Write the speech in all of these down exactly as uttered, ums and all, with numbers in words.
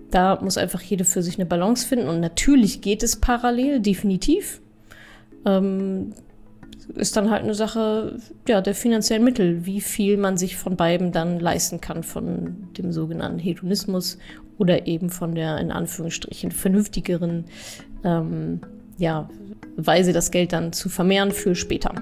Da muss einfach jede für sich eine Balance finden. Und natürlich geht es parallel, definitiv. Ähm, ist dann halt eine Sache ja, der finanziellen Mittel, wie viel man sich von beiden dann leisten kann, von dem sogenannten Hedonismus oder eben von der in Anführungsstrichen vernünftigeren ähm, ja, Weise, das Geld dann zu vermehren für später.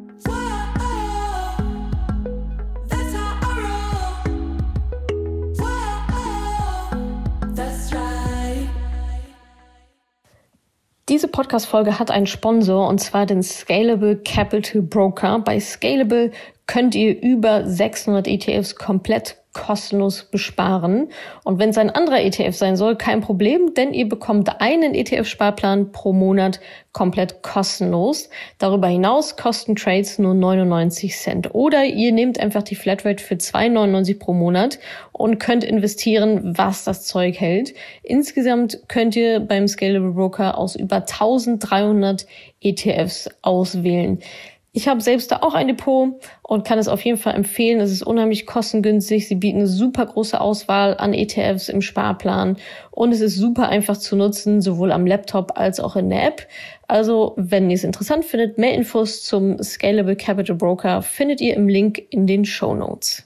Diese Podcast-Folge hat einen Sponsor, und zwar den Scalable Capital Broker. Bei Scalable könnt ihr über sechshundert E T Fs komplett kostenlos besparen. Und wenn es ein anderer E T F sein soll, kein Problem, denn ihr bekommt einen E T F-Sparplan pro Monat komplett kostenlos. Darüber hinaus kosten Trades nur neunundneunzig Cent. Oder ihr nehmt einfach die Flatrate für zwei Euro neunundneunzig pro Monat und könnt investieren, was das Zeug hält. Insgesamt könnt ihr beim Scalable Broker aus über eintausenddreihundert E T Fs auswählen. Ich habe selbst da auch ein Depot und kann es auf jeden Fall empfehlen. Es ist unheimlich kostengünstig. Sie bieten eine super große Auswahl an E T Fs im Sparplan und es ist super einfach zu nutzen, sowohl am Laptop als auch in der App. Also, wenn ihr es interessant findet, mehr Infos zum Scalable Capital Broker findet ihr im Link in den Shownotes.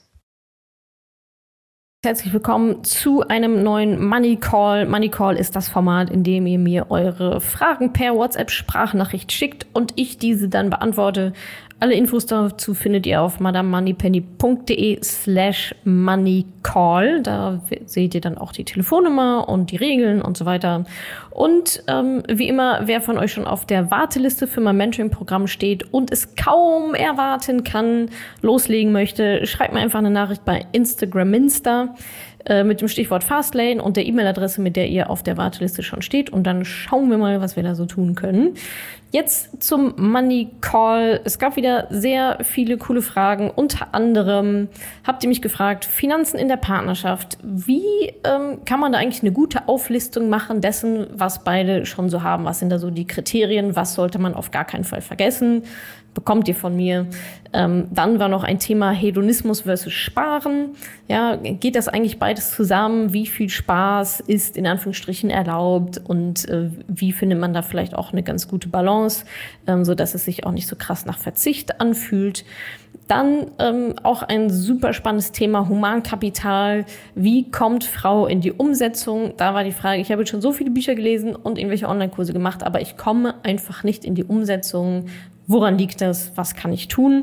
Herzlich willkommen zu einem neuen Money Call. Money Call ist das Format, in dem ihr mir eure Fragen per WhatsApp-Sprachnachricht schickt und ich diese dann beantworte. Alle Infos dazu findet ihr auf madamemoneypenny.de slash moneycall. Da seht ihr dann auch die Telefonnummer und die Regeln und so weiter. Und ähm, wie immer, wer von euch schon auf der Warteliste für mein Mentoring-Programm steht und es kaum erwarten kann, loslegen möchte, schreibt mir einfach eine Nachricht bei Instagram Insta äh, mit dem Stichwort Fastlane und der E-Mail-Adresse, mit der ihr auf der Warteliste schon steht. Und dann schauen wir mal, was wir da so tun können. Jetzt zum Money Call. Es gab wieder sehr viele coole Fragen. Unter anderem habt ihr mich gefragt, Finanzen in der Partnerschaft. Wie ähm, kann man da eigentlich eine gute Auflistung machen dessen, was beide schon so haben? Was sind da so die Kriterien? Was sollte man auf gar keinen Fall vergessen? Bekommt ihr von mir. Ähm, dann war noch ein Thema Hedonismus versus Sparen. Ja, geht das eigentlich beides zusammen? Wie viel Spaß ist in Anführungsstrichen erlaubt? Und äh, wie findet man da vielleicht auch eine ganz gute Balance, ähm, so dass es sich auch nicht so krass nach Verzicht anfühlt? Dann ähm, auch ein super spannendes Thema Humankapital. Wie kommt Frau in die Umsetzung? Da war die Frage, ich habe jetzt schon so viele Bücher gelesen und irgendwelche Online-Kurse gemacht, aber ich komme einfach nicht in die Umsetzung. Woran liegt das? Was kann ich tun?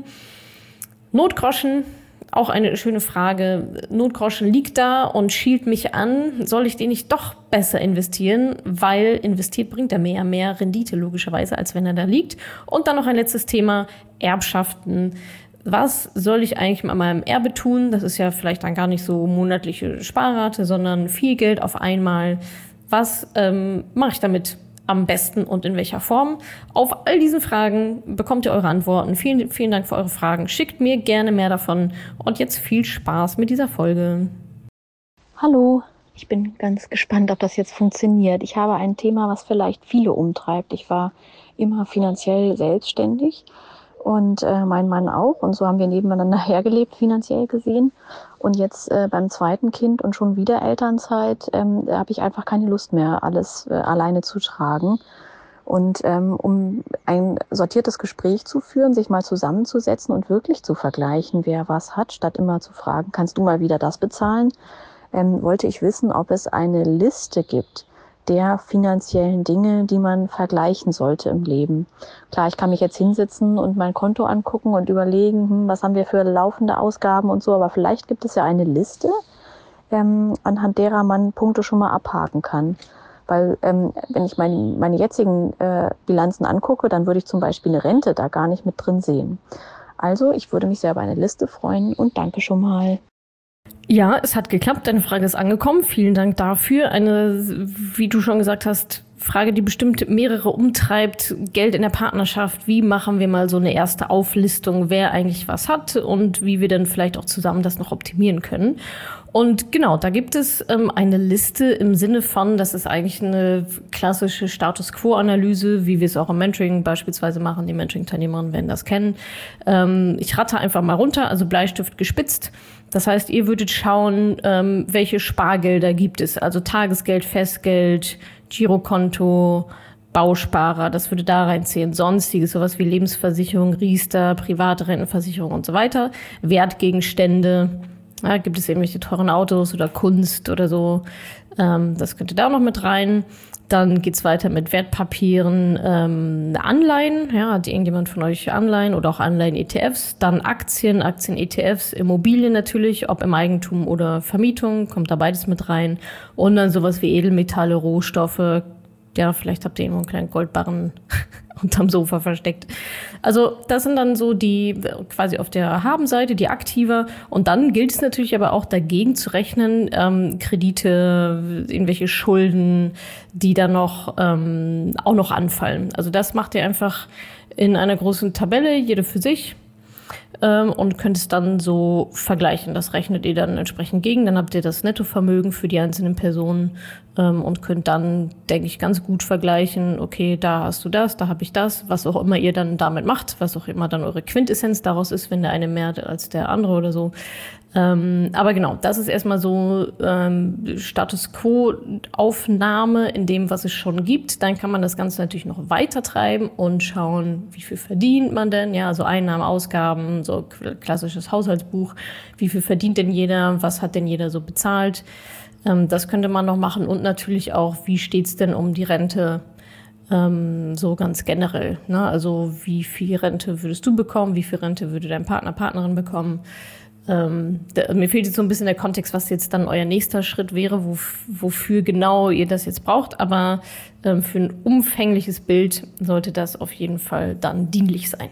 Notgroschen, auch eine schöne Frage. Notgroschen liegt da und schielt mich an. Soll ich den nicht doch besser investieren? Weil investiert bringt er mehr, mehr Rendite logischerweise, als wenn er da liegt. Und dann noch ein letztes Thema, Erbschaften. Was soll ich eigentlich mit meinem Erbe tun? Das ist ja vielleicht dann gar nicht so monatliche Sparrate, sondern viel Geld auf einmal. Was ähm, mache ich damit am besten und in welcher Form? Auf all diesen Fragen bekommt ihr eure Antworten. Vielen, vielen Dank für eure Fragen. Schickt mir gerne mehr davon. Und jetzt viel Spaß mit dieser Folge. Hallo, ich bin ganz gespannt, ob das jetzt funktioniert. Ich habe ein Thema, was vielleicht viele umtreibt. Ich war immer finanziell selbstständig und äh, mein Mann auch. Und so haben wir nebeneinander hergelebt, finanziell gesehen. Und jetzt äh, beim zweiten Kind und schon wieder Elternzeit, ähm, da habe ich einfach keine Lust mehr, alles äh, alleine zu tragen. Und ähm, um ein sortiertes Gespräch zu führen, sich mal zusammenzusetzen und wirklich zu vergleichen, wer was hat, statt immer zu fragen, kannst du mal wieder das bezahlen, ähm, wollte ich wissen, ob es eine Liste gibt der finanziellen Dinge, die man vergleichen sollte im Leben. Klar, ich kann mich jetzt hinsetzen und mein Konto angucken und überlegen, hm, was haben wir für laufende Ausgaben und so, aber vielleicht gibt es ja eine Liste, ähm, anhand derer man Punkte schon mal abhaken kann. Weil ähm, wenn ich mein, meine jetzigen äh, Bilanzen angucke, dann würde ich zum Beispiel eine Rente da gar nicht mit drin sehen. Also ich würde mich sehr über eine Liste freuen und danke schon mal. Ja, es hat geklappt. Deine Frage ist angekommen. Vielen Dank dafür. Eine, wie du schon gesagt hast, Frage, die bestimmt mehrere umtreibt. Geld in der Partnerschaft. Wie machen wir mal so eine erste Auflistung, wer eigentlich was hat und wie wir dann vielleicht auch zusammen das noch optimieren können? Und genau, da gibt es ähm, eine Liste im Sinne von, das ist eigentlich eine klassische Status-Quo-Analyse, wie wir es auch im Mentoring beispielsweise machen. Die Mentoring-Teilnehmerinnen werden das kennen. Ähm, ich rate einfach mal runter, also Bleistift gespitzt. Das heißt, ihr würdet schauen, ähm, welche Spargelder gibt es. Also Tagesgeld, Festgeld, Girokonto, Bausparer, das würde da reinzählen. Sonstiges, sowas wie Lebensversicherung, Riester, private Rentenversicherung und so weiter. Wertgegenstände. Ja, gibt es irgendwelche teuren Autos oder Kunst oder so. Ähm, das könnte da noch mit rein. Dann geht's weiter mit Wertpapieren, ähm, Anleihen. Ja, hat irgendjemand von euch Anleihen oder auch Anleihen-E T Fs? Dann Aktien, Aktien-E T Fs, Immobilien natürlich, ob im Eigentum oder Vermietung, kommt da beides mit rein. Und dann sowas wie Edelmetalle, Rohstoffe. Ja, vielleicht habt ihr irgendwo einen kleinen Goldbarren unterm Sofa versteckt. Also das sind dann so die quasi auf der Haben-Seite, die aktiver. Und dann gilt es natürlich aber auch dagegen zu rechnen, ähm, Kredite, irgendwelche Schulden, die dann noch ähm, auch noch anfallen. Also das macht ihr einfach in einer großen Tabelle, jede für sich. Und könnt es dann so vergleichen. Das rechnet ihr dann entsprechend gegen. Dann habt ihr das Nettovermögen für die einzelnen Personen ähm, und könnt dann, denke ich, ganz gut vergleichen, okay, da hast du das, da habe ich das, was auch immer ihr dann damit macht, was auch immer dann eure Quintessenz daraus ist, wenn der eine mehr hat als der andere oder so. Ähm, aber genau, das ist erstmal so ähm, Status Quo-Aufnahme in dem, was es schon gibt. Dann kann man das Ganze natürlich noch weiter treiben und schauen, wie viel verdient man denn? Ja, also Einnahmen, Ausgaben, so klassisches Haushaltsbuch. Wie viel verdient denn jeder? Was hat denn jeder so bezahlt? Ähm, das könnte man noch machen. Und natürlich auch, wie steht's denn um die Rente? Ähm, so ganz generell. Ne? Also wie viel Rente würdest du bekommen? Wie viel Rente würde dein Partner, Partnerin bekommen? Ähm, da, mir fehlt jetzt so ein bisschen der Kontext, was jetzt dann euer nächster Schritt wäre, wo, wofür genau ihr das jetzt braucht. Aber ähm, für ein umfängliches Bild sollte das auf jeden Fall dann dienlich sein.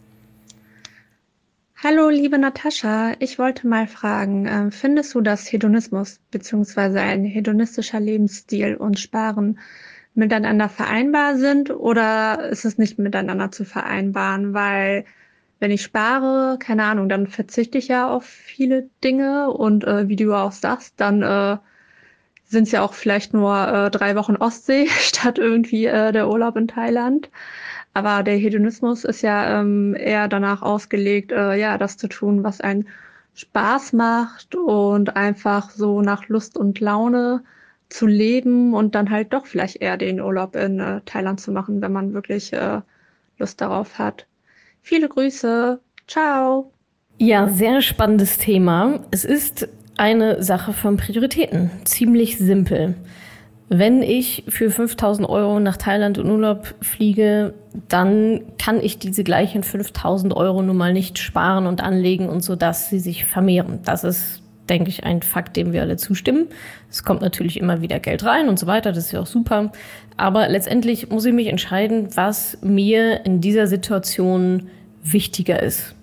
Hallo, liebe Natascha. Ich wollte mal fragen, äh, findest du, dass Hedonismus bzw. ein hedonistischer Lebensstil und Sparen miteinander vereinbar sind oder ist es nicht miteinander zu vereinbaren? Weil wenn ich spare, keine Ahnung, dann verzichte ich ja auf viele Dinge und äh, wie du auch sagst, dann äh, sind es ja auch vielleicht nur äh, drei Wochen Ostsee statt irgendwie äh, der Urlaub in Thailand. Aber der Hedonismus ist ja ähm, eher danach ausgelegt, äh, ja, das zu tun, was einen Spaß macht und einfach so nach Lust und Laune zu leben und dann halt doch vielleicht eher den Urlaub in äh, Thailand zu machen, wenn man wirklich äh, Lust darauf hat. Viele Grüße. Ciao. Ja, sehr spannendes Thema. Es ist eine Sache von Prioritäten. Ziemlich simpel. Wenn ich für fünftausend Euro nach Thailand in Urlaub fliege, dann kann ich diese gleichen fünftausend Euro nun mal nicht sparen und anlegen und so, dass sie sich vermehren. Das ist, denke ich, ein Fakt, dem wir alle zustimmen. Es kommt natürlich immer wieder Geld rein und so weiter, das ist ja auch super. Aber letztendlich muss ich mich entscheiden, was mir in dieser Situation wichtiger ist.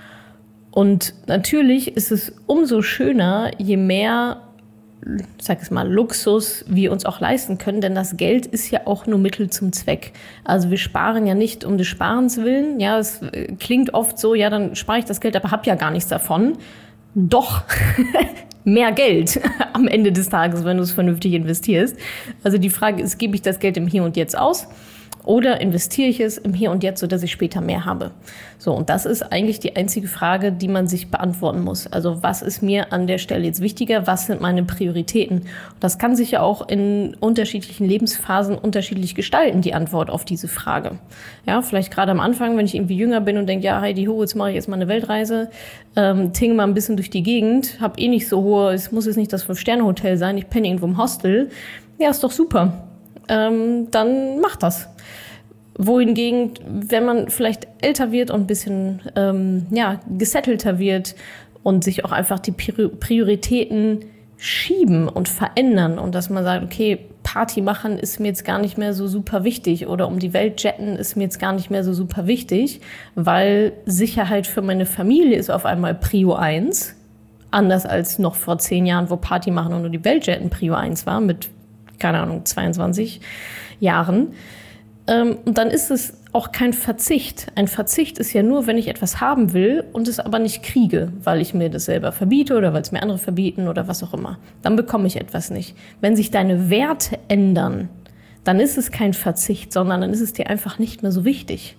Und natürlich ist es umso schöner, je mehr, ich sag es mal, Luxus wir uns auch leisten können, denn das Geld ist ja auch nur Mittel zum Zweck. Also wir sparen ja nicht um des Sparens willen. Ja, es klingt oft so, ja, dann spare ich das Geld, aber hab ja gar nichts davon. Doch, mehr Geld am Ende des Tages, wenn du es vernünftig investierst. Also die Frage ist, gebe ich das Geld im Hier und Jetzt aus? Oder investiere ich es im Hier und Jetzt, sodass ich später mehr habe? So, und das ist eigentlich die einzige Frage, die man sich beantworten muss. Also was ist mir an der Stelle jetzt wichtiger? Was sind meine Prioritäten? Und das kann sich ja auch in unterschiedlichen Lebensphasen unterschiedlich gestalten, die Antwort auf diese Frage. Ja, vielleicht gerade am Anfang, wenn ich irgendwie jünger bin und denke, ja, Heidi Ho, jetzt mache ich jetzt mal eine Weltreise, ähm, tinge mal ein bisschen durch die Gegend, habe eh nicht so hohe, es muss jetzt nicht das Fünf-Sterne-Hotel sein, ich penne irgendwo im Hostel. Ja, ist doch super. Ähm, dann mach das. Wohingegen, wenn man vielleicht älter wird und ein bisschen ähm, ja, gesettelter wird und sich auch einfach die Prioritäten schieben und verändern und dass man sagt, okay, Party machen ist mir jetzt gar nicht mehr so super wichtig oder um die Welt jetten ist mir jetzt gar nicht mehr so super wichtig, weil Sicherheit für meine Familie ist auf einmal Prio eins, anders als noch vor zehn Jahren, wo Party machen und nur die Welt jetten Prio eins war, mit, keine Ahnung, zweiundzwanzig Jahren. Und dann ist es auch kein Verzicht. Ein Verzicht ist ja nur, wenn ich etwas haben will und es aber nicht kriege, weil ich mir das selber verbiete oder weil es mir andere verbieten oder was auch immer. Dann bekomme ich etwas nicht. Wenn sich deine Werte ändern, dann ist es kein Verzicht, sondern dann ist es dir einfach nicht mehr so wichtig.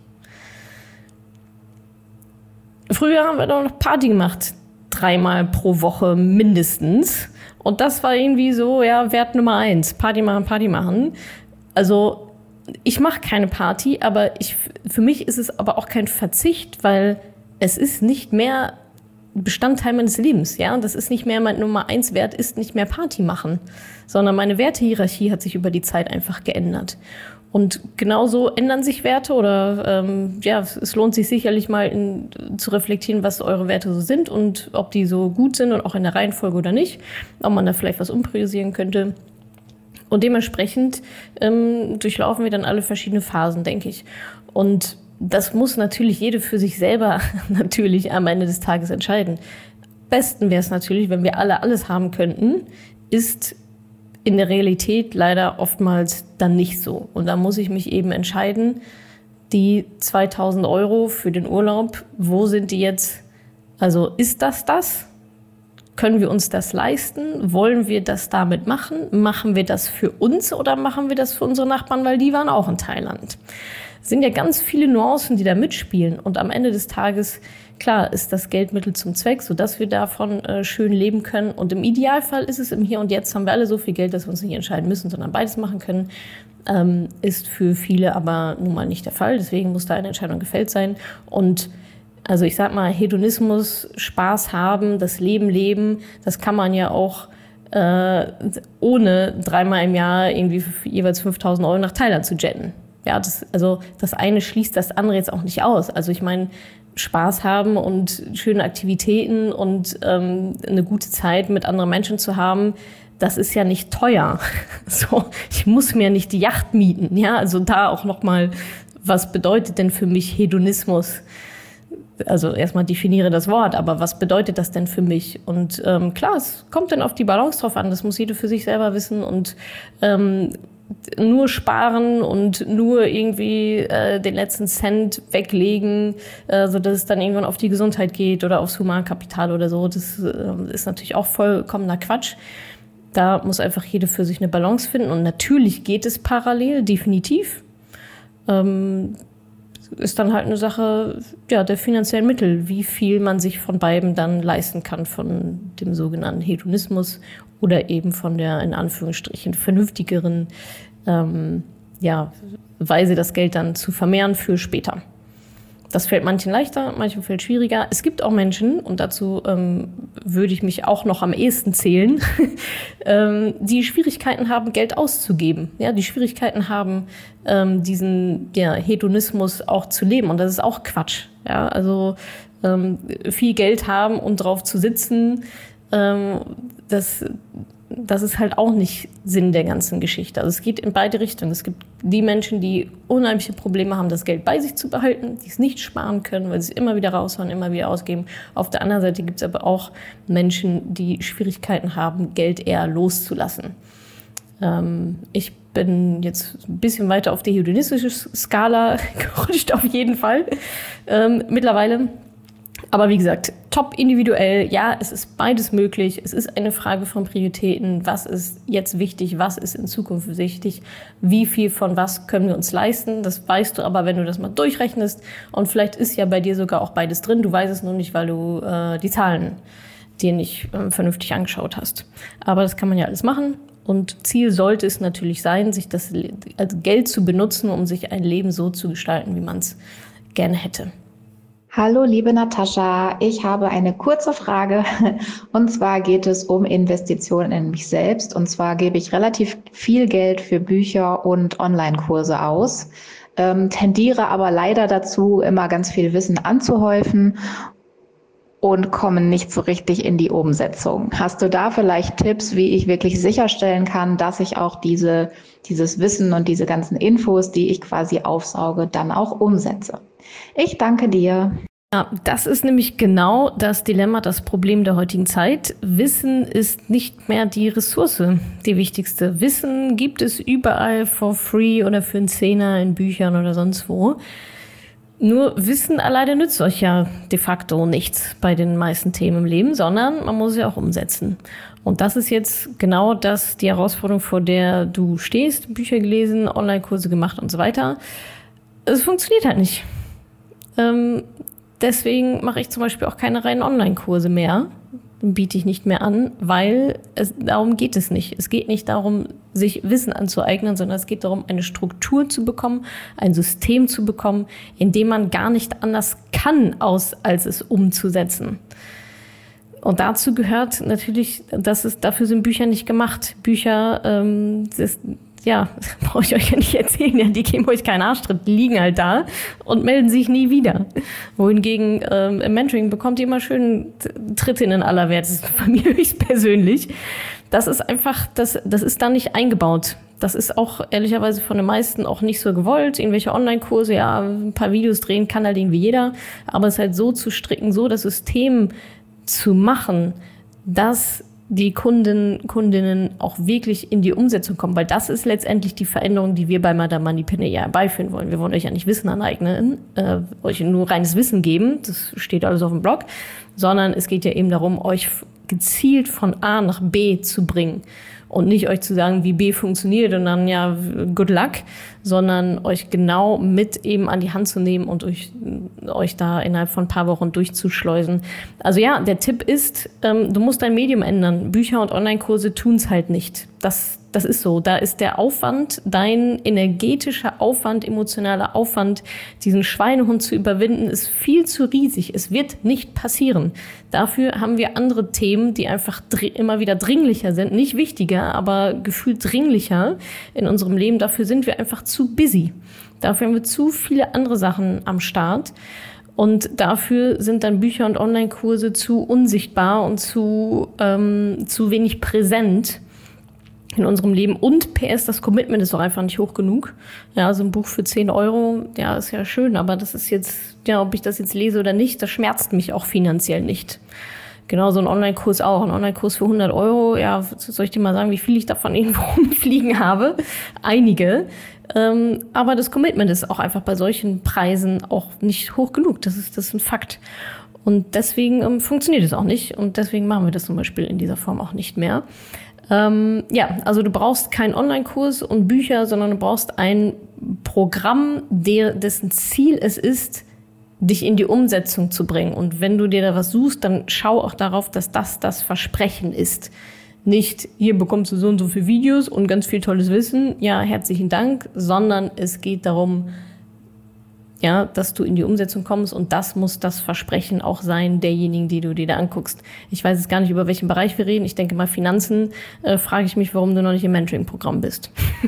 Früher haben wir doch noch Party gemacht, dreimal pro Woche mindestens. Und das war irgendwie so, ja, Wert Nummer eins, Party machen, Party machen. Also ich mache keine Party, aber ich, für mich ist es aber auch kein Verzicht, weil es ist nicht mehr Bestandteil meines Lebens. Ja? Und das ist nicht mehr mein Nummer eins Wert, ist nicht mehr Party machen, sondern meine Wertehierarchie hat sich über die Zeit einfach geändert. Und genauso ändern sich Werte oder ähm, ja, es lohnt sich sicherlich mal in, zu reflektieren, was eure Werte so sind und ob die so gut sind und auch in der Reihenfolge oder nicht, ob man da vielleicht was umpriorisieren könnte. Und dementsprechend ähm, durchlaufen wir dann alle verschiedene Phasen, denke ich. Und das muss natürlich jede für sich selber natürlich am Ende des Tages entscheiden. Am besten wäre es natürlich, wenn wir alle alles haben könnten, ist in der Realität leider oftmals dann nicht so. Und da muss ich mich eben entscheiden, die zweitausend Euro für den Urlaub, wo sind die jetzt? Also ist das das? Können wir uns das leisten? Wollen wir das damit machen? Machen wir das für uns oder machen wir das für unsere Nachbarn, weil die waren auch in Thailand? Es sind ja ganz viele Nuancen, die da mitspielen. Und am Ende des Tages, klar, ist das Geldmittel zum Zweck, sodass wir davon äh, schön leben können. Und im Idealfall ist es im Hier und Jetzt, haben wir alle so viel Geld, dass wir uns nicht entscheiden müssen, sondern beides machen können. Ähm, ist für viele aber nun mal nicht der Fall. Deswegen muss da eine Entscheidung gefällt sein. Und also ich sag mal, Hedonismus, Spaß haben, das Leben leben, das kann man ja auch äh, ohne dreimal im Jahr irgendwie für jeweils fünftausend Euro nach Thailand zu jetten. Ja, das, also das eine schließt das andere jetzt auch nicht aus. Also ich meine, Spaß haben und schöne Aktivitäten und ähm, eine gute Zeit mit anderen Menschen zu haben, das ist ja nicht teuer. So, ich muss mir nicht die Yacht mieten. Ja, also da auch noch mal, was bedeutet denn für mich Hedonismus? Also erstmal definiere das Wort, aber was bedeutet das denn für mich? Und ähm, klar, es kommt dann auf die Balance drauf an. Das muss jeder für sich selber wissen und ähm, nur sparen und nur irgendwie äh, den letzten Cent weglegen, äh, sodass es dann irgendwann auf die Gesundheit geht oder aufs Humankapital oder so. Das äh, ist natürlich auch vollkommener Quatsch. Da muss einfach jeder für sich eine Balance finden. Und natürlich geht es parallel, definitiv. Ähm, ist dann halt eine Sache ja, der finanziellen Mittel, wie viel man sich von beiden dann leisten kann, von dem sogenannten Hedonismus oder eben von der, in Anführungsstrichen, vernünftigeren ähm, ja, Weise, das Geld dann zu vermehren für später. Das fällt manchen leichter, manchen fällt schwieriger. Es gibt auch Menschen, und dazu ähm, würde ich mich auch noch am ehesten zählen, ähm, die Schwierigkeiten haben, Geld auszugeben. Ja, die Schwierigkeiten haben, ähm, diesen ja, Hedonismus auch zu leben. Und das ist auch Quatsch. Ja, also ähm, viel Geld haben und drauf zu sitzen, ähm, das, das ist halt auch nicht Sinn der ganzen Geschichte. Also es geht in beide Richtungen. Es gibt die Menschen, die unheimliche Probleme haben, das Geld bei sich zu behalten, die es nicht sparen können, weil sie es immer wieder raushauen, immer wieder ausgeben. Auf der anderen Seite gibt es aber auch Menschen, die Schwierigkeiten haben, Geld eher loszulassen. Ähm, ich bin jetzt ein bisschen weiter auf die hedonistische Skala gerutscht, auf jeden Fall, ähm, mittlerweile. Aber wie gesagt, top individuell, ja, es ist beides möglich. Es ist eine Frage von Prioritäten. Was ist jetzt wichtig? Was ist in Zukunft wichtig? Wie viel von was können wir uns leisten? Das weißt du aber, wenn du das mal durchrechnest. Und vielleicht ist ja bei dir sogar auch beides drin. Du weißt es nur nicht, weil du äh, die Zahlen dir nicht äh, vernünftig angeschaut hast. Aber das kann man ja alles machen. Und Ziel sollte es natürlich sein, sich das also Geld zu benutzen, um sich ein Leben so zu gestalten, wie man es gerne hätte. Hallo, liebe Natascha. Ich habe eine kurze Frage. Und zwar geht es um Investitionen in mich selbst. Und zwar gebe ich relativ viel Geld für Bücher und Online-Kurse aus, ähm, tendiere aber leider dazu, immer ganz viel Wissen anzuhäufen und komme nicht so richtig in die Umsetzung. Hast du da vielleicht Tipps, wie ich wirklich sicherstellen kann, dass ich auch diese, dieses Wissen und diese ganzen Infos, die ich quasi aufsauge, dann auch umsetze? Ich danke dir. Ja, das ist nämlich genau das Dilemma, das Problem der heutigen Zeit. Wissen ist nicht mehr die Ressource, die wichtigste. Wissen gibt es überall for free oder für einen Zehner in Büchern oder sonst wo. Nur Wissen alleine nützt euch ja de facto nichts bei den meisten Themen im Leben, sondern man muss es ja auch umsetzen. Und das ist jetzt genau das, die Herausforderung, vor der du stehst, Bücher gelesen, Online-Kurse gemacht und so weiter. Es funktioniert halt nicht. Ähm, Deswegen mache ich zum Beispiel auch keine reinen Online-Kurse mehr, biete ich nicht mehr an, weil es, darum geht es nicht. Es geht nicht darum, sich Wissen anzueignen, sondern es geht darum, eine Struktur zu bekommen, ein System zu bekommen, in dem man gar nicht anders kann, aus, als es umzusetzen. Und dazu gehört natürlich, dass es, dafür sind Bücher nicht gemacht. Bücher, ähm, das, ja, brauche ich euch ja nicht erzählen, ja, die geben euch keinen Arschtritt, die liegen halt da und melden sich nie wieder. Wohingegen ähm, im Mentoring bekommt ihr immer schön Tritte in den Allerwertesten, von mir höchstpersönlich. Das ist einfach, das, das ist da nicht eingebaut. Das ist auch ehrlicherweise von den meisten auch nicht so gewollt. Irgendwelche Online-Kurse, ja, ein paar Videos drehen kann halt irgendwie jeder. Aber es halt so zu stricken, so das System zu machen, dass die Kunden, Kundinnen auch wirklich in die Umsetzung kommen, weil das ist letztendlich die Veränderung, die wir bei Madame Moneypenny ja herbeiführen wollen. Wir wollen euch ja nicht Wissen aneignen, äh, euch nur reines Wissen geben, das steht alles auf dem Blog, sondern es geht ja eben darum, euch gezielt von A nach B zu bringen und nicht euch zu sagen, wie B funktioniert und dann ja good luck, sondern euch genau mit eben an die Hand zu nehmen und euch, euch da innerhalb von ein paar Wochen durchzuschleusen. Also ja, der Tipp ist, ähm, du musst dein Medium ändern. Bücher und Online-Kurse tun's halt nicht. Das, das ist so. Da ist der Aufwand, dein energetischer Aufwand, emotionaler Aufwand, diesen Schweinehund zu überwinden, ist viel zu riesig. Es wird nicht passieren. Dafür haben wir andere Themen, die einfach dr- immer wieder dringlicher sind. Nicht wichtiger, aber gefühlt dringlicher in unserem Leben. Dafür sind wir einfach zu busy. Dafür haben wir zu viele andere Sachen am Start. Und dafür sind dann Bücher und Online-Kurse zu unsichtbar und zu, ähm, zu wenig präsent in unserem Leben. Und P S, das Commitment ist auch einfach nicht hoch genug. Ja, so ein Buch für zehn Euro, ja, ist ja schön, aber das ist jetzt, ja, ob ich das jetzt lese oder nicht, das schmerzt mich auch finanziell nicht. Genau, so ein Online-Kurs auch. Ein Online-Kurs für hundert Euro, ja, soll ich dir mal sagen, wie viel ich davon irgendwo rumfliegen habe? Einige. Ähm, aber das Commitment ist auch einfach bei solchen Preisen auch nicht hoch genug. Das ist, das ist ein Fakt. Und deswegen ähm, funktioniert es auch nicht. Und deswegen machen wir das zum Beispiel in dieser Form auch nicht mehr. Ähm, ja, also du brauchst keinen Online-Kurs und Bücher, sondern du brauchst ein Programm, der, dessen Ziel es ist, dich in die Umsetzung zu bringen. Und wenn du dir da was suchst, dann schau auch darauf, dass das das Versprechen ist. Nicht, hier bekommst du so und so viele Videos und ganz viel tolles Wissen, ja, herzlichen Dank, sondern es geht darum, ja, dass du in die Umsetzung kommst und das muss das Versprechen auch sein derjenigen, die du dir da anguckst. Ich weiß jetzt gar nicht, über welchen Bereich wir reden. Ich denke mal Finanzen, äh, frage ich mich, warum du noch nicht im Mentoring-Programm bist.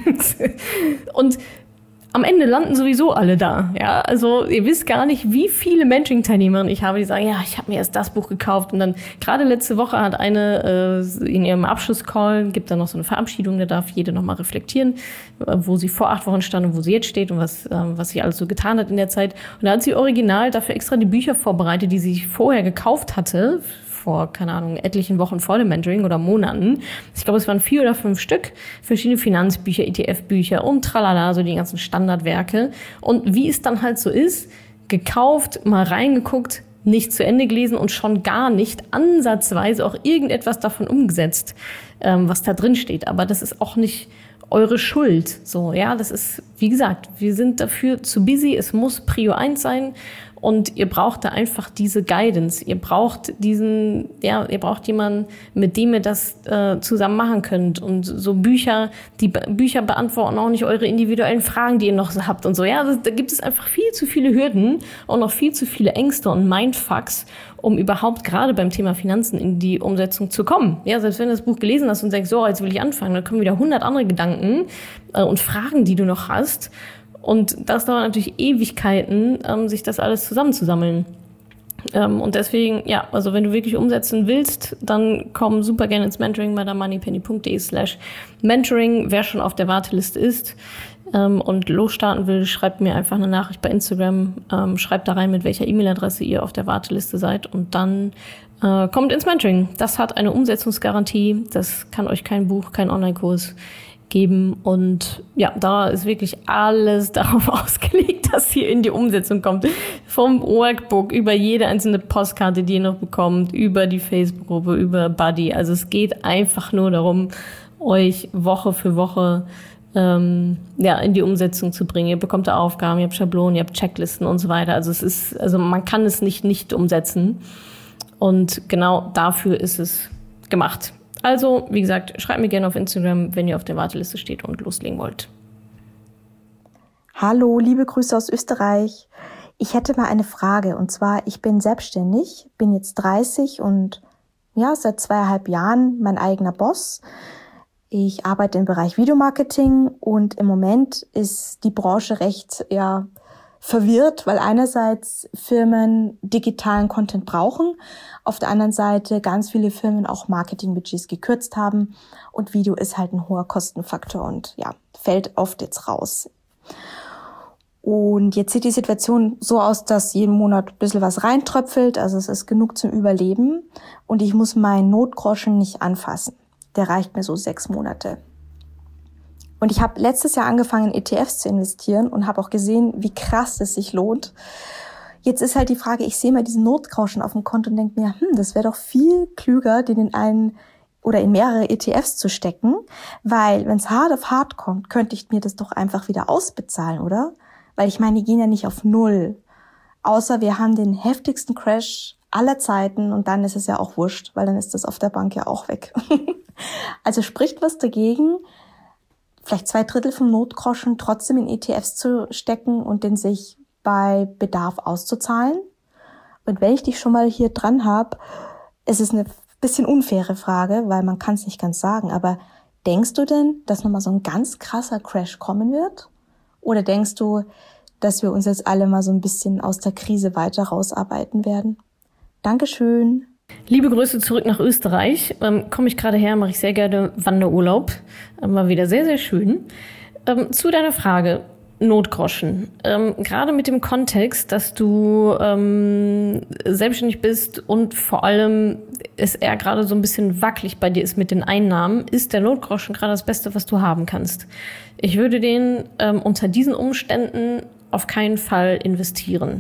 Und am Ende landen sowieso alle da. Ja, also ihr wisst gar nicht, wie viele Mentoring-Teilnehmerinnen ich habe, die sagen, ja, ich habe mir erst das Buch gekauft. Und dann gerade letzte Woche hat eine äh, in ihrem Abschlusscall, gibt da noch so eine Verabschiedung, da darf jede nochmal reflektieren, wo sie vor acht Wochen stand und wo sie jetzt steht und was, äh, was sie alles so getan hat in der Zeit. Und da hat sie original dafür extra die Bücher vorbereitet, die sie vorher gekauft hatte, vor, keine Ahnung, etlichen Wochen vor dem Mentoring oder Monaten. Ich glaube, es waren vier oder fünf Stück, verschiedene Finanzbücher, E T F-Bücher und tralala, so die ganzen Standardwerke. Und wie es dann halt so ist, gekauft, mal reingeguckt, nicht zu Ende gelesen und schon gar nicht ansatzweise auch irgendetwas davon umgesetzt, ähm, was da drin steht. Aber das ist auch nicht eure Schuld. So, ja, das ist, wie gesagt, wir sind dafür zu busy, es muss Prio eins sein. Und ihr braucht da einfach diese Guidance. Ihr braucht diesen, ja, ihr braucht jemanden, mit dem ihr das äh, zusammen machen könnt. Und so Bücher, die Be- Bücher beantworten auch nicht eure individuellen Fragen, die ihr noch habt und so. Ja, das, da gibt es einfach viel zu viele Hürden und noch viel zu viele Ängste und Mindfucks, um überhaupt gerade beim Thema Finanzen in die Umsetzung zu kommen. Ja, selbst wenn du das Buch gelesen hast und denkst, so, jetzt will ich anfangen, dann kommen wieder hundert andere Gedanken äh, und Fragen, die du noch hast. Und das dauert natürlich Ewigkeiten, ähm, sich das alles zusammenzusammeln. Ähm, und deswegen, ja, also wenn du wirklich umsetzen willst, dann komm super gerne ins Mentoring bei themoneypenny.de slash Mentoring. Wer schon auf der Warteliste ist ähm, und losstarten will, schreibt mir einfach eine Nachricht bei Instagram, ähm, schreibt da rein, mit welcher E-Mail-Adresse ihr auf der Warteliste seid und dann äh, kommt ins Mentoring. Das hat eine Umsetzungsgarantie, das kann euch kein Buch, kein Online-Kurs geben und ja, da ist wirklich alles darauf ausgelegt, dass ihr in die Umsetzung kommt. Vom Workbook über jede einzelne Postkarte, die ihr noch bekommt, über die Facebook-Gruppe, über Buddy. Also es geht einfach nur darum, euch Woche für Woche ähm, ja in die Umsetzung zu bringen. Ihr bekommt da Aufgaben, ihr habt Schablonen, ihr habt Checklisten und so weiter. Also es ist, also man kann es nicht nicht umsetzen und genau dafür ist es gemacht. Also, wie gesagt, schreibt mir gerne auf Instagram, wenn ihr auf der Warteliste steht und loslegen wollt. Hallo, liebe Grüße aus Österreich. Ich hätte mal eine Frage und zwar, ich bin selbstständig, bin jetzt dreißig und ja, seit zweieinhalb Jahren mein eigener Boss. Ich arbeite im Bereich Videomarketing und im Moment ist die Branche recht, ja, verwirrt, weil einerseits Firmen digitalen Content brauchen, auf der anderen Seite ganz viele Firmen auch Marketingbudgets gekürzt haben und Video ist halt ein hoher Kostenfaktor und ja, fällt oft jetzt raus. Und jetzt sieht die Situation so aus, dass jeden Monat ein bisschen was reintröpfelt, also es ist genug zum Überleben und ich muss meinen Notgroschen nicht anfassen. Der reicht mir so sechs Monate. Und ich habe letztes Jahr angefangen, in E T Fs zu investieren und habe auch gesehen, wie krass es sich lohnt. Jetzt ist halt die Frage, ich sehe mal diesen Notgroschen auf dem Konto und denke mir, hm, das wäre doch viel klüger, den in einen oder in mehrere E T Fs zu stecken, weil wenn es hart auf hart kommt, könnte ich mir das doch einfach wieder ausbezahlen, oder? Weil ich meine, die gehen ja nicht auf Null. Außer wir haben den heftigsten Crash aller Zeiten und dann ist es ja auch wurscht, weil dann ist das auf der Bank ja auch weg. Also spricht was dagegen, vielleicht zwei Drittel vom Notgroschen trotzdem in E T Fs zu stecken und den sich bei Bedarf auszuzahlen. Und wenn ich dich schon mal hier dran habe, es ist eine bisschen unfaire Frage, weil man kann es nicht ganz sagen, aber denkst du denn, dass nochmal so ein ganz krasser Crash kommen wird? Oder denkst du, dass wir uns jetzt alle mal so ein bisschen aus der Krise weiter rausarbeiten werden? Dankeschön. Liebe Grüße zurück nach Österreich. Ähm, komme ich gerade her, mache ich sehr gerne Wanderurlaub. Ähm, war wieder sehr, sehr schön. Ähm, zu deiner Frage, Notgroschen. Ähm, gerade mit dem Kontext, dass du ähm, selbstständig bist und vor allem es eher gerade so ein bisschen wackelig bei dir ist mit den Einnahmen, ist der Notgroschen gerade das Beste, was du haben kannst. Ich würde den ähm, unter diesen Umständen auf keinen Fall investieren.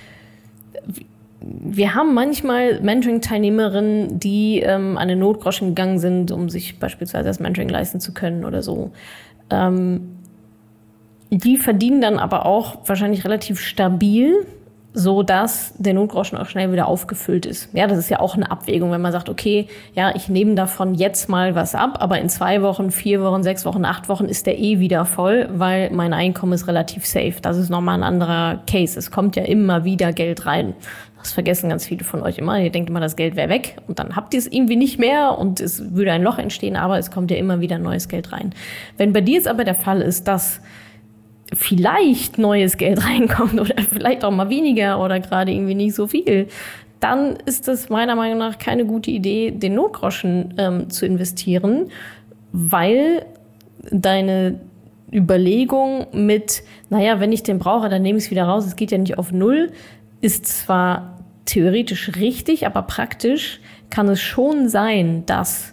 Wir haben manchmal Mentoring-Teilnehmerinnen, die ähm, an den Notgroschen gegangen sind, um sich beispielsweise das Mentoring leisten zu können oder so. Ähm, die verdienen dann aber auch wahrscheinlich relativ stabil, so dass der Notgroschen auch schnell wieder aufgefüllt ist. Ja, das ist ja auch eine Abwägung, wenn man sagt, okay, ja, ich nehme davon jetzt mal was ab, aber in zwei Wochen, vier Wochen, sechs Wochen, acht Wochen ist der eh wieder voll, weil mein Einkommen ist relativ safe. Das ist nochmal ein anderer Case. Es kommt ja immer wieder Geld rein. Das vergessen ganz viele von euch immer. Ihr denkt immer, das Geld wäre weg und dann habt ihr es irgendwie nicht mehr und es würde ein Loch entstehen, aber es kommt ja immer wieder neues Geld rein. Wenn bei dir jetzt aber der Fall ist, dass vielleicht neues Geld reinkommt oder vielleicht auch mal weniger oder gerade irgendwie nicht so viel, dann ist es meiner Meinung nach keine gute Idee, den Notgroschen ähm, zu investieren, weil deine Überlegung mit, naja, wenn ich den brauche, dann nehme ich es wieder raus, es geht ja nicht auf Null, ist zwar theoretisch richtig, aber praktisch kann es schon sein, dass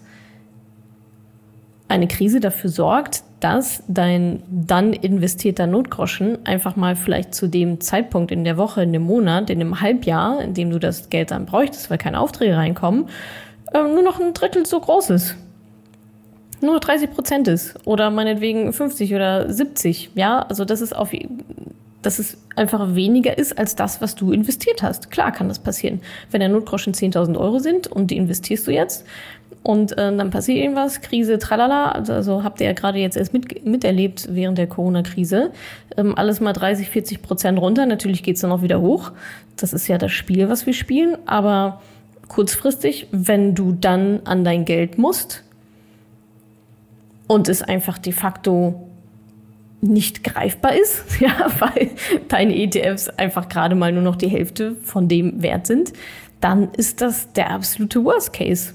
eine Krise dafür sorgt, dass dein dann investierter Notgroschen einfach mal vielleicht zu dem Zeitpunkt in der Woche, in dem Monat, in dem Halbjahr, in dem du das Geld dann bräuchtest, weil keine Aufträge reinkommen, ähm, nur noch ein Drittel so groß ist. Nur dreißig Prozent ist. Oder meinetwegen fünfzig oder siebzig. Ja, also das ist auf, dass es einfach weniger ist als das, was du investiert hast. Klar kann das passieren. Wenn der Notgroschen zehntausend Euro sind und die investierst du jetzt, und äh, dann passiert irgendwas, Krise, tralala, also, also habt ihr ja gerade jetzt erst mit, miterlebt während der Corona-Krise. Ähm, alles mal dreißig, vierzig Prozent runter, natürlich geht's dann auch wieder hoch. Das ist ja das Spiel, was wir spielen, aber kurzfristig, wenn du dann an dein Geld musst und es einfach de facto nicht greifbar ist, ja, weil deine E T Fs einfach gerade mal nur noch die Hälfte von dem Wert sind, dann ist das der absolute Worst Case.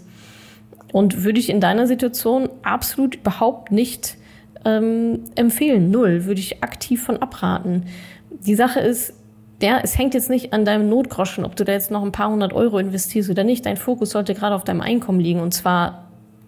Und würde ich in deiner Situation absolut überhaupt nicht ähm, empfehlen. Null, würde ich aktiv von abraten. Die Sache ist, ja, es hängt jetzt nicht an deinem Notgroschen, ob du da jetzt noch ein paar hundert Euro investierst oder nicht. Dein Fokus sollte gerade auf deinem Einkommen liegen, und zwar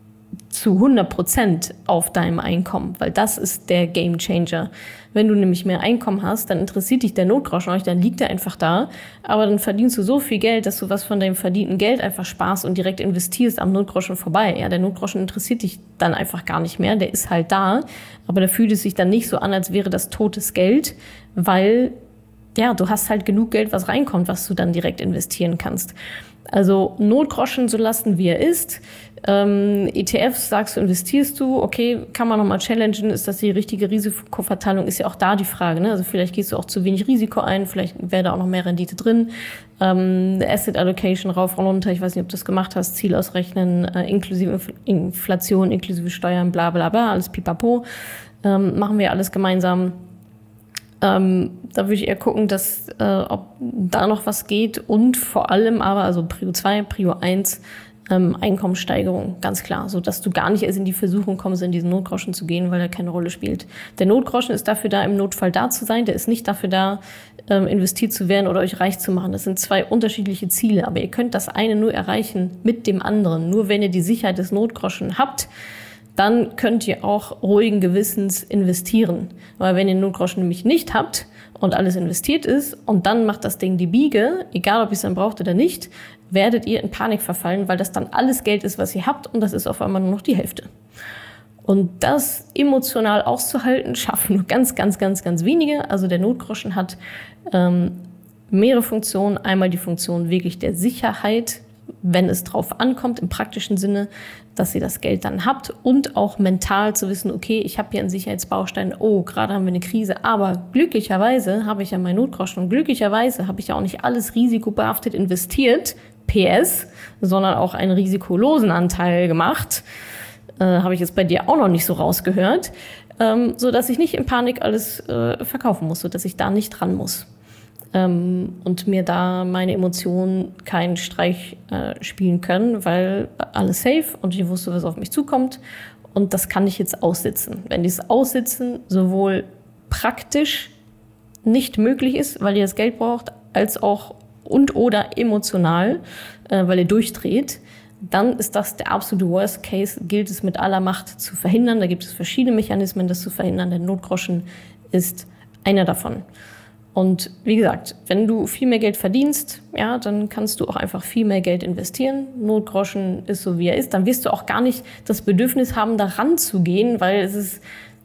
zu hundert Prozent auf deinem Einkommen, weil das ist der Gamechanger. Wenn du nämlich mehr Einkommen hast, dann interessiert dich der Notgroschen nicht, dann liegt er einfach da, aber dann verdienst du so viel Geld, dass du was von deinem verdienten Geld einfach sparst und direkt investierst am Notgroschen vorbei. Ja, der Notgroschen interessiert dich dann einfach gar nicht mehr, der ist halt da, aber da fühlt es sich dann nicht so an, als wäre das totes Geld, weil ja, du hast halt genug Geld, was reinkommt, was du dann direkt investieren kannst. Also Notgroschen so lassen, wie er ist. Ähm, E T Fs, sagst du, investierst du, okay, kann man nochmal challengen, ist das die richtige Risikoverteilung, ist ja auch da die Frage, ne? Also vielleicht gehst du auch zu wenig Risiko ein, vielleicht wäre da auch noch mehr Rendite drin. Ähm, Asset Allocation rauf und runter, ich weiß nicht, ob du das gemacht hast, Ziel ausrechnen, äh, inklusive Inflation, inklusive Steuern, bla bla bla, alles pipapo, ähm, machen wir alles gemeinsam. Ähm, da würde ich eher gucken, dass äh, ob da noch was geht, und vor allem aber, also Prio zwei, Prio eins, ähm, Einkommenssteigerung, ganz klar, so dass du gar nicht erst in die Versuchung kommst, in diesen Notgroschen zu gehen, weil er keine Rolle spielt. Der Notgroschen ist dafür da, im Notfall da zu sein, der ist nicht dafür da, ähm, investiert zu werden oder euch reich zu machen. Das sind zwei unterschiedliche Ziele, aber ihr könnt das eine nur erreichen mit dem anderen. Nur wenn ihr die Sicherheit des Notgroschen habt, dann könnt ihr auch ruhigen Gewissens investieren. Weil wenn ihr den Notgroschen nämlich nicht habt und alles investiert ist und dann macht das Ding die Biege, egal ob ihr es dann braucht oder nicht, werdet ihr in Panik verfallen, weil das dann alles Geld ist, was ihr habt, und das ist auf einmal nur noch die Hälfte. Und das emotional auszuhalten, schaffen nur ganz, ganz, ganz, ganz wenige. Also der Notgroschen hat ähm, mehrere Funktionen. Einmal die Funktion wirklich der Sicherheit, wenn es drauf ankommt, im praktischen Sinne, dass ihr das Geld dann habt, und auch mental zu wissen, okay, ich habe hier einen Sicherheitsbaustein, oh, gerade haben wir eine Krise, aber glücklicherweise habe ich ja meinen Notgroschen und glücklicherweise habe ich ja auch nicht alles risikobehaftet investiert, P S, sondern auch einen risikolosen Anteil gemacht, äh, habe ich jetzt bei dir auch noch nicht so rausgehört, ähm, so dass ich nicht in Panik alles äh, verkaufen muss, so dass ich da nicht dran muss. Ähm, und mir da meine Emotionen keinen Streich äh, spielen können, weil alles safe und ich wusste, was auf mich zukommt, und das kann ich jetzt aussitzen. Wenn dieses Aussitzen sowohl praktisch nicht möglich ist, weil ihr das Geld braucht, als auch und oder emotional, äh, weil ihr durchdreht, dann ist das der absolute Worst Case, gilt es mit aller Macht zu verhindern. Da gibt es verschiedene Mechanismen, das zu verhindern. Der Notgroschen ist einer davon. Und wie gesagt, wenn du viel mehr Geld verdienst, ja, dann kannst du auch einfach viel mehr Geld investieren. Notgroschen ist so, wie er ist. Dann wirst du auch gar nicht das Bedürfnis haben, da ranzugehen, weil es ist,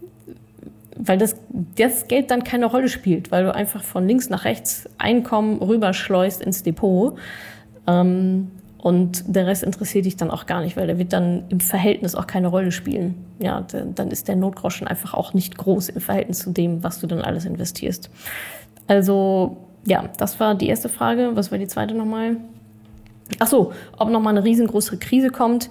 weil das, das Geld dann keine Rolle spielt, weil du einfach von links nach rechts Einkommen rüberschleust ins Depot. Ähm, und der Rest interessiert dich dann auch gar nicht, weil der wird dann im Verhältnis auch keine Rolle spielen. Ja, dann ist der Notgroschen einfach auch nicht groß im Verhältnis zu dem, was du dann alles investierst. Also, ja, das war die erste Frage. Was war die zweite nochmal? Ach so, ob nochmal eine riesengroße Krise kommt.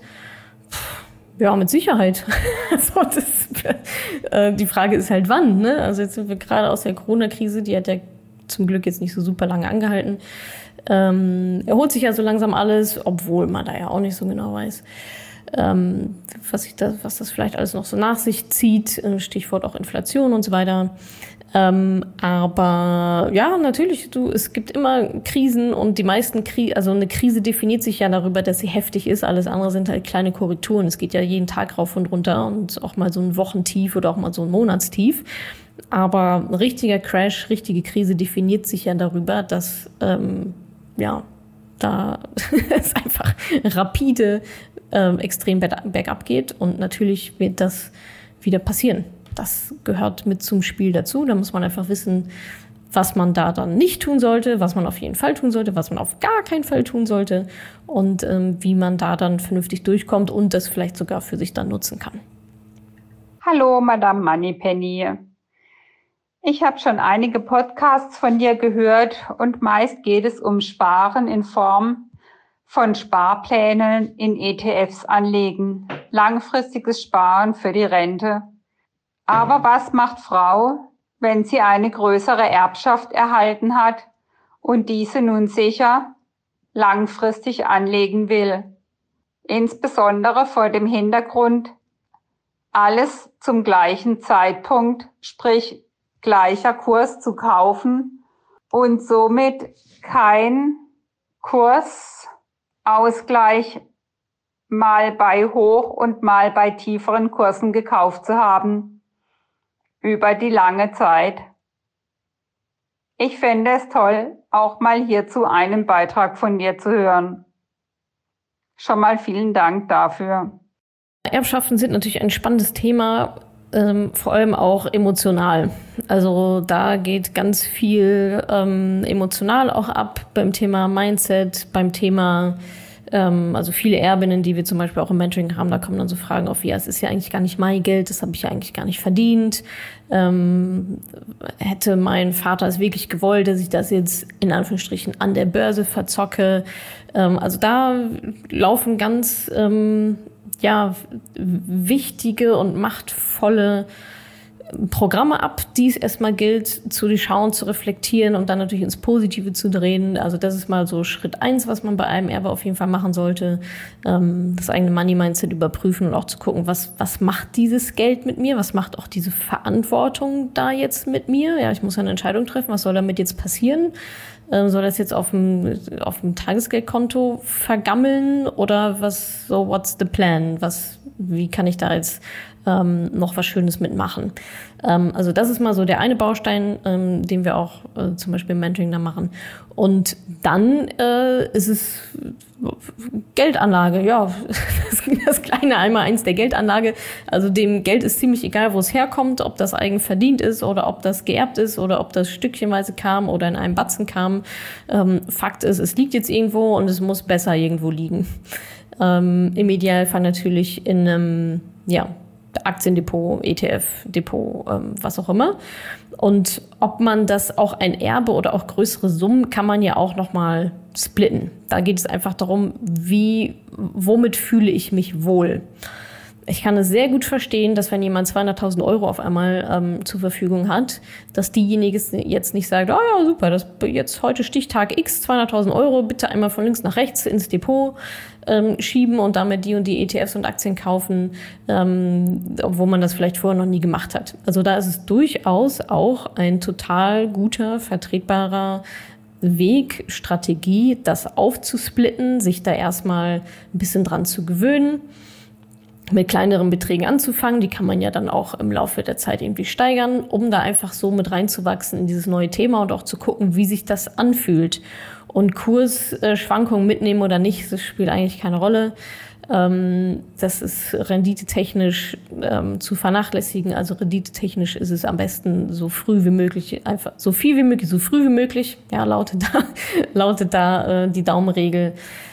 Ja, mit Sicherheit. Also das, äh, die Frage ist halt wann, ne? Also jetzt sind wir gerade aus der Corona-Krise, die hat ja zum Glück jetzt nicht so super lange angehalten. Ähm, erholt sich ja so langsam alles, obwohl man da ja auch nicht so genau weiß, ähm, was, ich da, was das vielleicht alles noch so nach sich zieht. Stichwort auch Inflation und so weiter. Ähm, aber ja, natürlich, du, es gibt immer Krisen, und die meisten Krisen, also eine Krise definiert sich ja darüber, dass sie heftig ist. Alles andere sind halt kleine Korrekturen. Es geht ja jeden Tag rauf und runter und auch mal so ein Wochentief oder auch mal so ein Monatstief. Aber ein richtiger Crash, richtige Krise definiert sich ja darüber, dass ähm, ja da es einfach rapide ähm, extrem bergab geht, und natürlich wird das wieder passieren. Das gehört mit zum Spiel dazu. Da muss man einfach wissen, was man da dann nicht tun sollte, was man auf jeden Fall tun sollte, was man auf gar keinen Fall tun sollte, und ähm, wie man da dann vernünftig durchkommt und das vielleicht sogar für sich dann nutzen kann. Hallo, Madame Moneypenny. Ich habe schon einige Podcasts von dir gehört, und meist geht es um Sparen in Form von Sparplänen in E T Fs anlegen, langfristiges Sparen für die Rente. Aber was macht Frau, wenn sie eine größere Erbschaft erhalten hat und diese nun sicher langfristig anlegen will? Insbesondere vor dem Hintergrund, alles zum gleichen Zeitpunkt, sprich gleicher Kurs zu kaufen und somit kein Kursausgleich mal bei hoch und mal bei tieferen Kursen gekauft zu haben über die lange Zeit. Ich fände es toll, auch mal hierzu einen Beitrag von dir zu hören. Schon mal vielen Dank dafür. Erbschaften sind natürlich ein spannendes Thema, ähm, vor allem auch emotional. Also da geht ganz viel ähm, emotional auch ab beim Thema Mindset, beim Thema, ähm, also viele Erbinnen, die wir zum Beispiel auch im Mentoring haben, da kommen dann so Fragen auf, ja, es ist ja eigentlich gar nicht mein Geld, das habe ich ja eigentlich gar nicht verdient. Ähm, hätte mein Vater es wirklich gewollt, dass ich das jetzt in Anführungsstrichen an der Börse verzocke? Ähm, also da laufen ganz ähm, ja, wichtige und machtvolle Programme ab, die es erstmal gilt zu durchschauen, zu reflektieren und dann natürlich ins Positive zu drehen. Also das ist mal so Schritt eins, was man bei einem Erbe auf jeden Fall machen sollte. Ähm, das eigene Money-Mindset überprüfen und auch zu gucken, was, was macht dieses Geld mit mir? Was macht auch diese Verantwortung da jetzt mit mir? Ja, ich muss eine Entscheidung treffen. Was soll damit jetzt passieren? Ähm, soll das jetzt auf dem, auf dem Tagesgeldkonto vergammeln oder was, so what's the plan? Was, wie kann ich da jetzt ähm, noch was Schönes mitmachen? Ähm, also das ist mal so der eine Baustein, ähm, den wir auch äh, zum Beispiel im Mentoring da machen. Und dann äh, ist es Geldanlage, ja, das kleine Einmaleins der Geldanlage. Also dem Geld ist ziemlich egal, wo es herkommt, ob das eigen verdient ist oder ob das geerbt ist oder ob das stückchenweise kam oder in einem Batzen kam. Ähm, Fakt ist, es liegt jetzt irgendwo und es muss besser irgendwo liegen. Ähm, im Idealfall natürlich in einem, ja, Aktiendepot, E T F-Depot, ähm, was auch immer. Und ob man das auch ein Erbe oder auch größere Summen kann man ja auch nochmal splitten. Da geht es einfach darum, wie, womit fühle ich mich wohl. Ich kann es sehr gut verstehen, dass wenn jemand zweihunderttausend Euro auf einmal ähm, zur Verfügung hat, dass diejenige jetzt nicht sagt, oh ja, super, das jetzt heute Stichtag X, zweihunderttausend Euro, bitte einmal von links nach rechts ins Depot ähm, schieben und damit die und die E T Fs und Aktien kaufen, ähm, obwohl man das vielleicht vorher noch nie gemacht hat. Also da ist es durchaus auch ein total guter, vertretbarer Weg, Strategie, das aufzusplitten, sich da erstmal ein bisschen dran zu gewöhnen, mit kleineren Beträgen anzufangen. Die kann man ja dann auch im Laufe der Zeit irgendwie steigern, um da einfach so mit reinzuwachsen in dieses neue Thema und auch zu gucken, wie sich das anfühlt. Und Kursschwankungen mitnehmen oder nicht, das spielt eigentlich keine Rolle. Ähm, das ist renditetechnisch ähm, zu vernachlässigen. Also renditetechnisch ist es am besten so früh wie möglich, einfach so viel wie möglich, so früh wie möglich. Ja, lautet da, lautet da äh, die Daumenregel.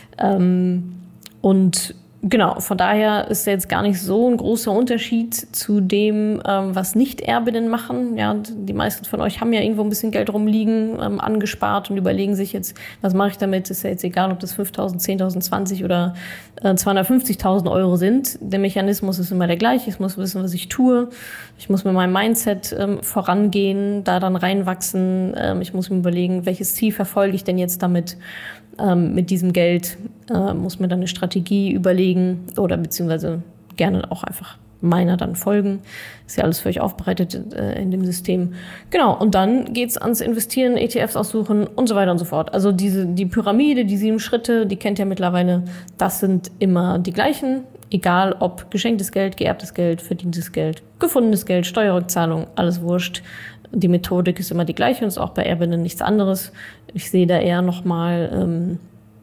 Ähm, und Genau, von daher ist jetzt gar nicht so ein großer Unterschied zu dem, ähm, was Nicht-Erbinnen machen. Ja, die meisten von euch haben ja irgendwo ein bisschen Geld rumliegen, ähm, angespart und überlegen sich jetzt, was mache ich damit? Ist ja jetzt egal, ob das fünftausend, zehntausend, zwanzig oder äh, zweihundertfünfzigtausend Euro sind. Der Mechanismus ist immer der gleiche. Ich muss wissen, was ich tue. Ich muss mit meinem Mindset ähm, vorangehen, da dann reinwachsen. Ähm, ich muss mir überlegen, welches Ziel verfolge ich denn jetzt damit? Ähm, mit diesem Geld äh, muss man dann eine Strategie überlegen oder beziehungsweise gerne auch einfach meiner dann folgen. Ist ja alles für euch aufbereitet äh, in dem System. Genau, und dann geht's ans Investieren, E T Fs aussuchen und so weiter und so fort. Also diese die Pyramide, die sieben Schritte, die kennt ihr mittlerweile. Das sind immer die gleichen, egal ob geschenktes Geld, geerbtes Geld, verdientes Geld, gefundenes Geld, Steuerrückzahlung, alles wurscht. Die Methodik ist immer die gleiche und ist auch bei Erbinnen nichts anderes. Ich sehe da eher nochmal ähm,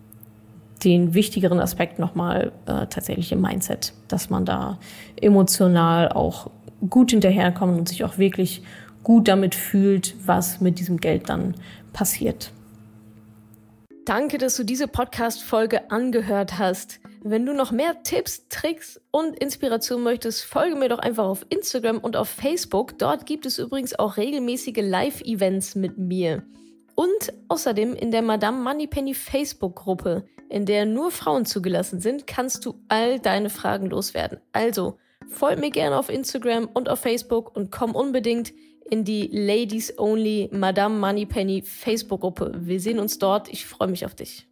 den wichtigeren Aspekt nochmal äh, tatsächlich im Mindset, dass man da emotional auch gut hinterherkommt und sich auch wirklich gut damit fühlt, was mit diesem Geld dann passiert. Danke, dass du diese Podcast-Folge angehört hast. Wenn du noch mehr Tipps, Tricks und Inspiration möchtest, folge mir doch einfach auf Instagram und auf Facebook. Dort gibt es übrigens auch regelmäßige Live-Events mit mir. Und außerdem in der Madame Moneypenny Facebook-Gruppe, in der nur Frauen zugelassen sind, kannst du all deine Fragen loswerden. Also Folgt mir gerne auf Instagram und auf Facebook und komm unbedingt in die Ladies Only Madame Moneypenny Facebook-Gruppe. Wir sehen uns dort. Ich freue mich auf dich.